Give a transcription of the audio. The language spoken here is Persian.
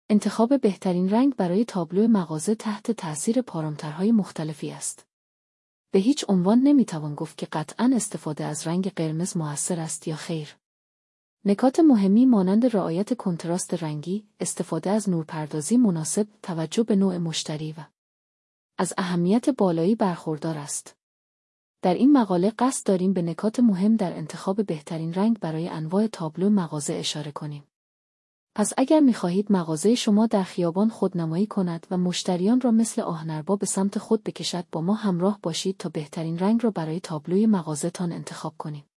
انتخاب بهترین رنگ برای تابلو مغازه تحت تأثیر پارامترهای مختلفی است. به هیچ عنوان نمیتوان گفت که قطعاً استفاده از رنگ قرمز مؤثر است یا خیر. نکات مهمی مانند رعایت کنتراست رنگی، استفاده از نورپردازی مناسب، توجه به نوع مشتری و از اهمیت بالایی برخوردار است. در این مقاله قصد داریم به نکات مهم در انتخاب بهترین رنگ برای انواع تابلو مغازه اشاره کنیم. پس اگر می‌خواهید مغازه شما در خیابان خودنمایی کند و مشتریان را مثل آهنربا به سمت خود بکشد، با ما همراه باشید تا بهترین رنگ را برای تابلوی مغازه‌تان انتخاب کنیم.